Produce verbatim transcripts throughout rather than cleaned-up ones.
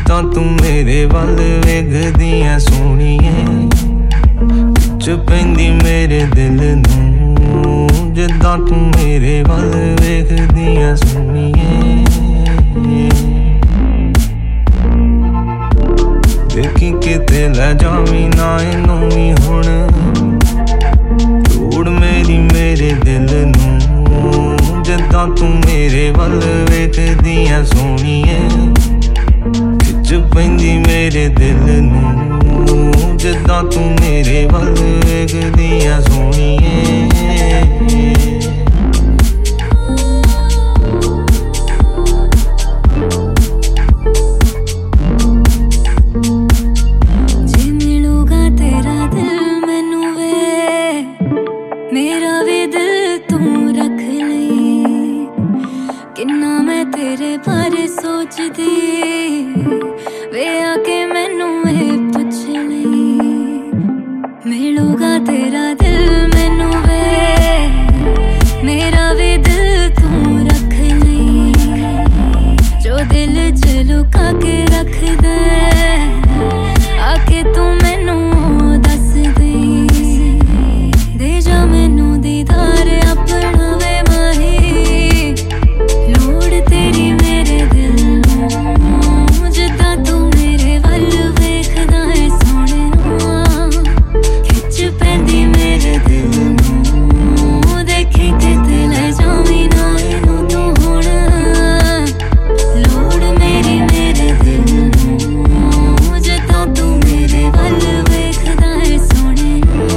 जिद्दां तू मेरे वल वेखदी ऐ सोहणीए च पैंदी मेरे दिल नूं जिद्दां तू मेरे वल वेखदी ऐ सोहणीए देखी किते लै जावीं ना इनू भी हुण लोड़ मेरी मेरे दिल नूं जिद्दां तू मेरे वल वेखदी ऐ सोहणीए खिच पैंदी मेरे दिल नूं जिद्दां तू मेरे वल वेखदी ऐ सोहणीए मेरा भी दिल तू रख ले किन्ना मैं तेरे बारे सोचदी वे आके मैनू ए पुछ ले मिलूगा तेरा दिल मैनू वे मेरा भी दिल तू रख ले जो दिल च लुका के रख दे आके तू मैनू दस दे दे जा मैनू दीदार अपना वे माही लोड़ तेरी मेरे दिल नूं जिद्दां तू मेरे वल वेखदा ऐ सोहणिया खिच पैंदी मेरे दिल नूं देखी किते लै जावीं ना इनू तू हुण लोड़ मेरी मेरे दिल नूं जिद्दां तू मेरे वल वेखदा ऐ सोहणिया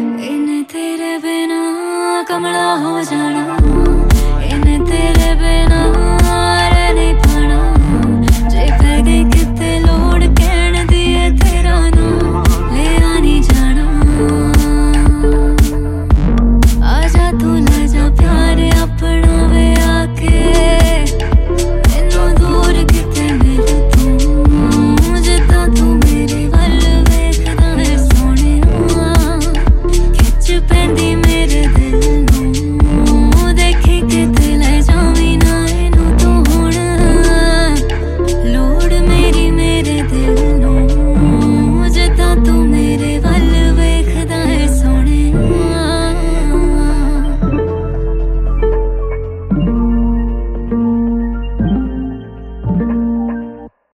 इन्हें तेरे बिना कमला हो जाना इन्हें तेरे बिना